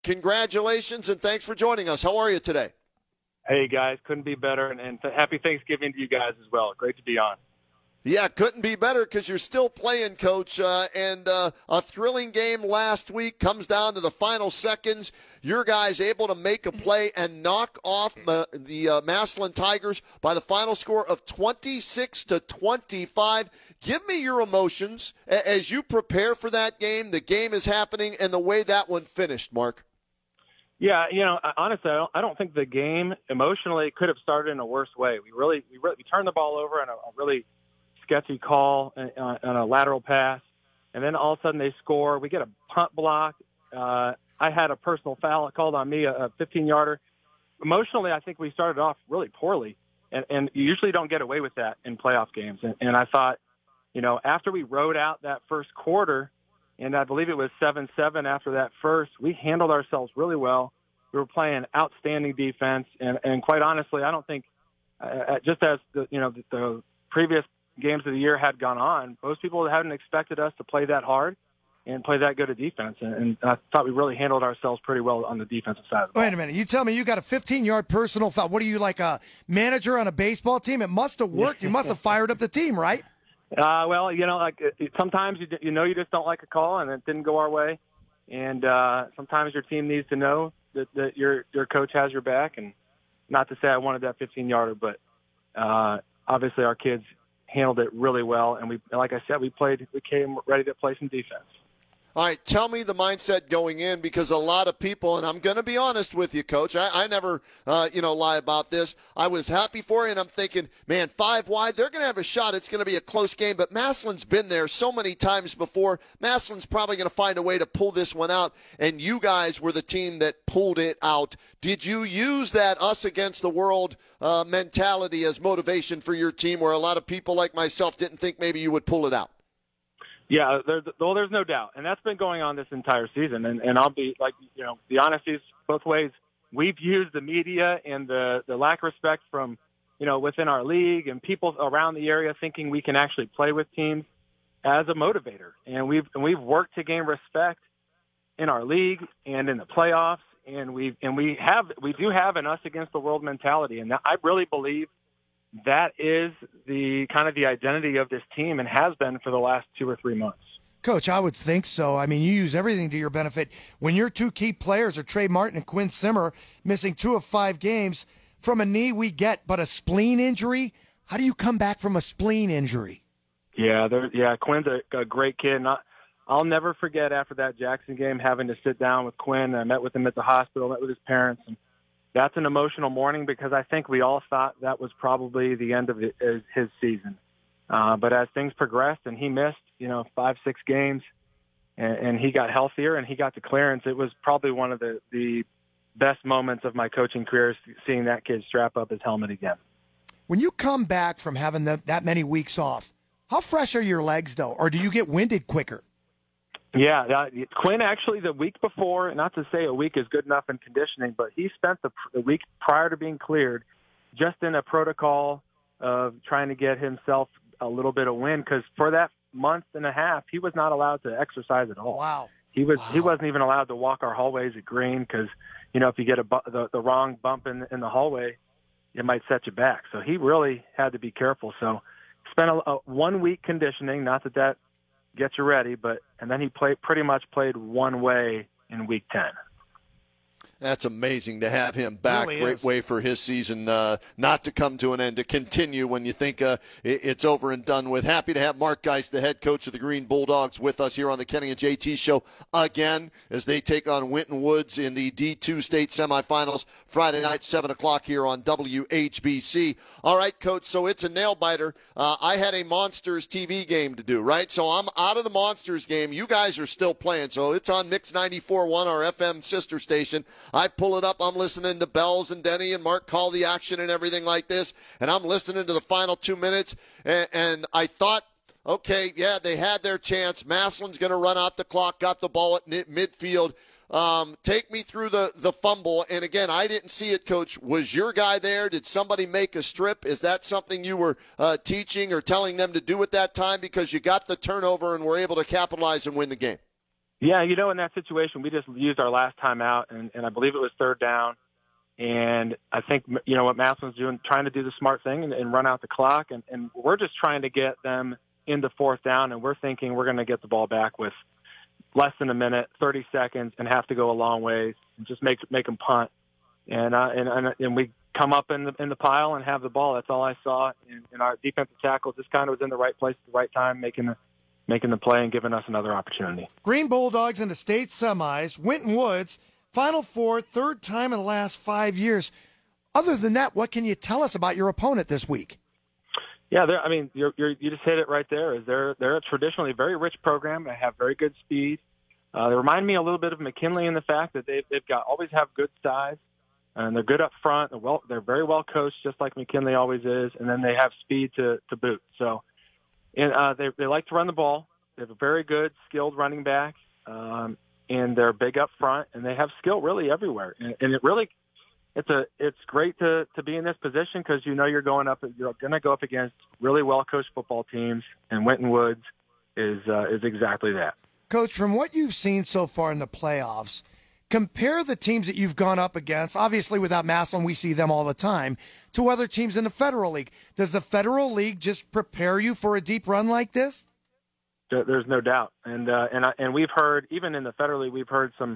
congratulations, and thanks for joining us. How are you today? Hey, guys, couldn't be better, and happy Thanksgiving to you guys as well. Great to be on. Yeah, couldn't be better because you're still playing, Coach. And a thrilling game last week comes down to the final seconds. Your guys able to make a play and knock off the Massillon Tigers by the final score of 26-25. Give me your emotions as you prepare for that game. The game is happening and the way that one finished, Mark. Yeah, honestly, I don't think the game emotionally could have started in a worse way. We turned the ball over in a really sketcy call on a lateral pass, and then all of a sudden they score. We get a punt block. I had a personal foul called on me, a 15-yarder. Emotionally, I think we started off really poorly, and you usually don't get away with that in playoff games. And I thought, after we rode out that first quarter, and I believe it was 7-7 after that first, we handled ourselves really well. We were playing outstanding defense, and quite honestly, I don't think, just as the previous games of the year had gone on, most people hadn't expected us to play that hard and play that good a defense. And I thought we really handled ourselves pretty well on the defensive side of the ball. Wait a minute. You tell me you got a 15-yard personal foul. What are you, like a manager on a baseball team? It must have worked. You must have fired up the team, right? Well, sometimes you just don't like a call and it didn't go our way. And sometimes your team needs to know that your coach has your back. And not to say I wanted that 15-yarder, but obviously our kids handled it really well, and like I said, we came ready to play some defense. All right, tell me the mindset going in, because a lot of people, and I'm going to be honest with you, Coach, I never, lie about this. I was happy for you, and I'm thinking, man, 5 wide, they're going to have a shot. It's going to be a close game, but Massillon's been there so many times before. Massillon's probably going to find a way to pull this one out, and you guys were the team that pulled it out. Did you use that us against the world mentality as motivation for your team, where a lot of people like myself didn't think maybe you would pull it out? Yeah, there's no doubt. And that's been going on this entire season. And I'll be like, the honesty is both ways. We've used the media and the lack of respect from, within our league and people around the area thinking we can actually play with teams as a motivator. And we've worked to gain respect in our league and in the playoffs. And we do have an us against the world mentality. And I really believe that is the kind of the identity of this team and has been for the last 2 or 3 months. Coach, I would think so. I mean, you use everything to your benefit. When your 2 key players are Trey Martin and Quinn Simmer missing 2 of 5 games from a knee we get, but a spleen injury, how do you come back from a spleen injury? Yeah, Quinn's a great kid. And I'll never forget after that Jackson game having to sit down with Quinn. I met with him at the hospital, met with his parents, and that's an emotional morning because I think we all thought that was probably the end of his season. But as things progressed and he missed, 5-6 games and he got healthier and he got the clearance, it was probably one of the best moments of my coaching career, seeing that kid strap up his helmet again. When you come back from having that many weeks off, how fresh are your legs, though? Or do you get winded quicker? Yeah, Quinn actually the week before, not to say a week is good enough in conditioning, but he spent the week prior to being cleared just in a protocol of trying to get himself a little bit of wind, because for that month and a half, he was not allowed to exercise at all. Wow. He wasn't even allowed to walk our hallways at Green because, if you get the wrong bump in the hallway, it might set you back. So he really had to be careful. So spent a 1 week conditioning, not that gets you ready, and then he pretty much played one way in week 10. That's amazing to have him back. Really Great is. way for his season not to come to an end, to continue when you think it's over and done with. Happy to have Mark Geist, the head coach of the Green Bulldogs, with us here on the Kenny and JT Show again as they take on Winton Woods in the D2 state semifinals Friday night, 7 o'clock here on WHBC. All right, Coach, so it's a nail-biter. I had a Monsters TV game to do, right? So I'm out of the Monsters game. You guys are still playing, so it's on Mix 94.1, our FM sister station. I pull it up. I'm listening to Bells and Denny and Mark call the action and everything like this, and I'm listening to the final 2 minutes, and I thought, okay, yeah, they had their chance. Massillon's going to run out the clock, got the ball at midfield. Take me through the fumble. And, again, I didn't see it, Coach. Was your guy there? Did somebody make a strip? Is that something you were teaching or telling them to do at that time because you got the turnover and were able to capitalize and win the game? Yeah, in that situation, we just used our last time out, and I believe it was third down. And I think, what Massillon's doing, trying to do the smart thing and run out the clock. And we're just trying to get them into fourth down, and we're thinking we're going to get the ball back with less than a minute, 30 seconds, and have to go a long ways and just make them punt. And we come up in the pile and have the ball. That's all I saw. And our defensive tackle just kind of was in the right place at the right time, making the play and giving us another opportunity. Green Bulldogs in the state semis, Winton Woods, Final Four, third time in the last 5 years. Other than that, what can you tell us about your opponent this week? Yeah, you just hit it right there. They're a traditionally very rich program. They have very good speed. They remind me a little bit of McKinley in the fact that they've always have good size, and they're good up front. They're very well coached, just like McKinley always is, and then they have speed to boot. So, and they like to run the ball. They have a very good, skilled running back, and they're big up front, and they have skill really everywhere. And it's great to be in this position because you're going to go up against really well coached football teams, and Winton Woods is exactly that. Coach, from what you've seen so far in the playoffs, compare the teams that you've gone up against. Obviously, without Massillon, we see them all the time, to other teams in the Federal League. Does the Federal League just prepare you for a deep run like this? There's no doubt, and we've heard, even in the Federal League, we've heard some.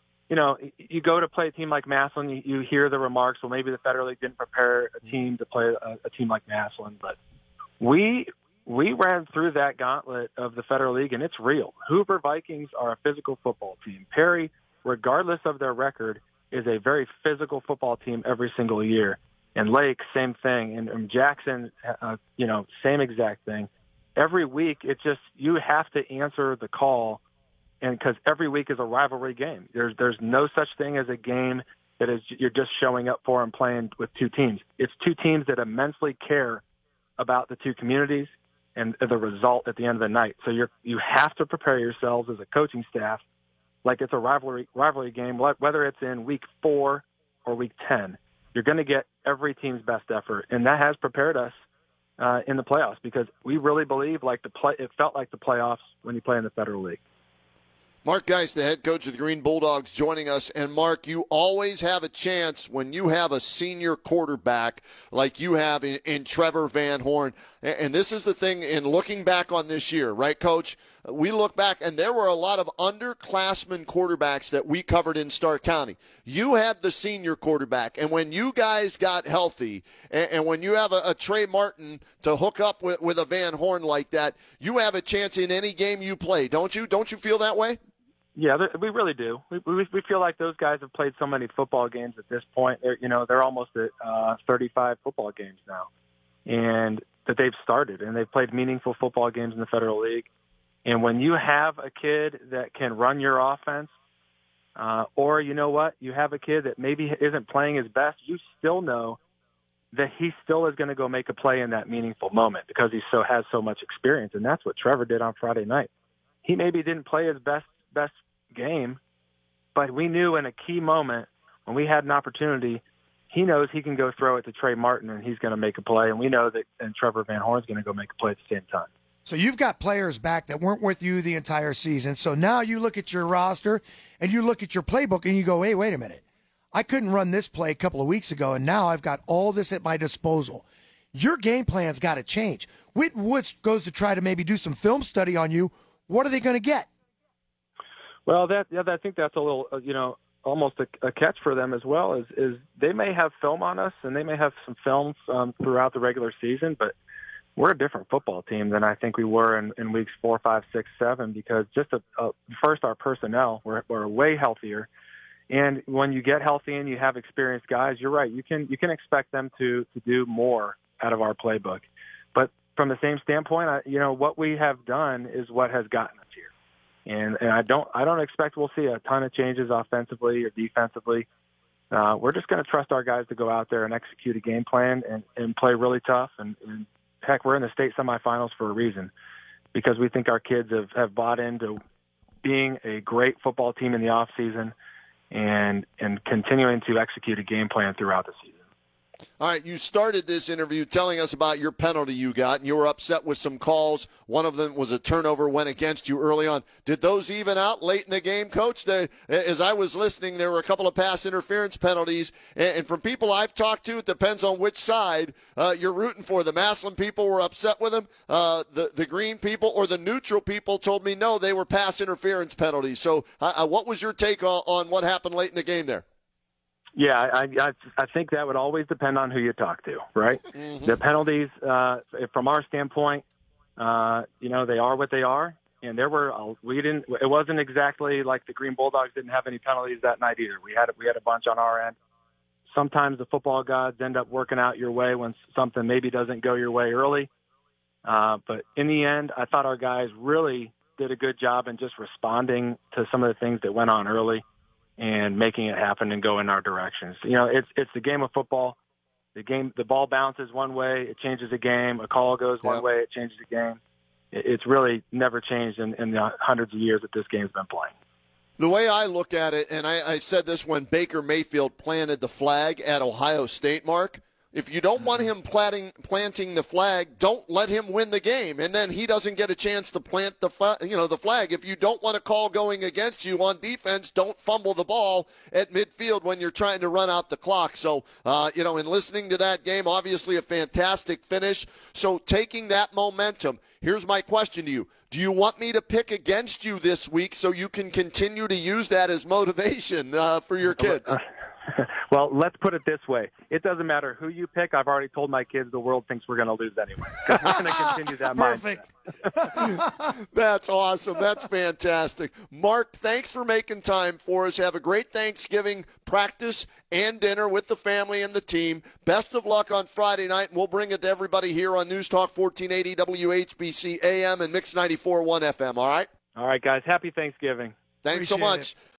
You go to play a team like Massillon, you hear the remarks, well, maybe the Federal League didn't prepare a team to play a team like Massillon, but we ran through that gauntlet of the Federal League, and it's real. Hoover Vikings are a physical football team. Perry, regardless of their record, is a very physical football team every single year. And Lake, same thing. And Jackson, same exact thing. Every week, it's just you have to answer the call, and because every week is a rivalry game. There's no such thing as a game that is you're just showing up for and playing with two teams. It's two teams that immensely care about the two communities and the result at the end of the night. So you have to prepare yourselves as a coaching staff like it's a rivalry game, whether it's in week 4 or week 10. You're going to get every team's best effort, and that has prepared us in the playoffs because we really believe it felt like the playoffs when you play in the Federal League. Mark Geist, the head coach of the Green Bulldogs, joining us. And, Mark, you always have a chance when you have a senior quarterback like you have in Trevor Van Horn. And this is the thing in looking back on this year, right, Coach? We look back, and there were a lot of underclassmen quarterbacks that we covered in Stark County. You had the senior quarterback, and when you guys got healthy, and when you have a Trey Martin to hook up with a Van Horn like that, you have a chance in any game you play, don't you? Don't you feel that way? Yeah, we really do. We feel like those guys have played so many football games at this point. They're almost at 35 football games now, and that they've started, and they've played meaningful football games in the Federal League. And when you have a kid that can run your offense, or you have a kid that maybe isn't playing his best, you still know that he still is going to go make a play in that meaningful moment because he has so much experience, and that's what Trevor did on Friday night. He maybe didn't play his best game, but we knew in a key moment when we had an opportunity, he knows he can go throw it to Trey Martin and he's going to make a play, and we know that and Trevor Van Horn's going to go make a play at the same time. So you've got players back that weren't with you the entire season. So now you look at your roster and you look at your playbook and you go, hey, wait a minute. I couldn't run this play a couple of weeks ago, and now I've got all this at my disposal. Your game plan's got to change. Winton Woods goes to try to maybe do some film study on you. What are they going to get? Well, I think that's a little, almost a catch for them as well. Is they may have film on us and they may have some films throughout the regular season, but we're a different football team than I think we were in weeks 4, 5, 6, 7 because just first our personnel we're way healthier, and when you get healthy and you have experienced guys, you're right. You can expect them to do more out of our playbook, but from the same standpoint, what we have done is what has gotten us here. And I don't expect we'll see a ton of changes offensively or defensively. We're just going to trust our guys to go out there and execute a game plan and play really tough. And heck, we're in the state semifinals for a reason because we think our kids have bought into being a great football team in the off season and continuing to execute a game plan throughout the season. All right, you started this interview telling us about your penalty you got, and you were upset with some calls. One of them was a turnover went against you early on. Did those even out late in the game, Coach? As I was listening, there were a couple of pass interference penalties, and from people I've talked to, it depends on which side you're rooting for. The Massillon people were upset with him. The Green people or the neutral people told me no, they were pass interference penalties. So what was your take on what happened late in the game there? Yeah, I think that would always depend on who you talk to, right? Mm-hmm. The penalties, from our standpoint, they are what they are, and it wasn't exactly like the Green Bulldogs didn't have any penalties that night either. We had a bunch on our end. Sometimes the football gods end up working out your way when something maybe doesn't go your way early, but in the end, I thought our guys really did a good job in just responding to some of the things that went on early and making it happen and go in our directions. It's the game of football. The ball bounces one way, it changes the game. A call goes one way, it changes the game. It's really never changed in the hundreds of years that this game's been playing. The way I look at it, and I said this when Baker Mayfield planted the flag at Ohio State, Mark, if you don't want him planting the flag, don't let him win the game, and then he doesn't get a chance to plant the flag. If you don't want a call going against you on defense, don't fumble the ball at midfield when you're trying to run out the clock. So, in listening to that game, obviously a fantastic finish. So taking that momentum, here's my question to you. Do you want me to pick against you this week so you can continue to use that as motivation for your kids? Well, let's put it this way. It doesn't matter who you pick. I've already told my kids the world thinks we're going to lose anyway. We're going to continue that Perfect. mindset. That's awesome. That's fantastic. Mark, thanks for making time for us. Have a great Thanksgiving practice and dinner with the family and the team. Best of luck on Friday night, and we'll bring it to everybody here on News Talk 1480 WHBC AM and Mix 94.1 FM, all right? All right, guys. Happy Thanksgiving. Thanks so much.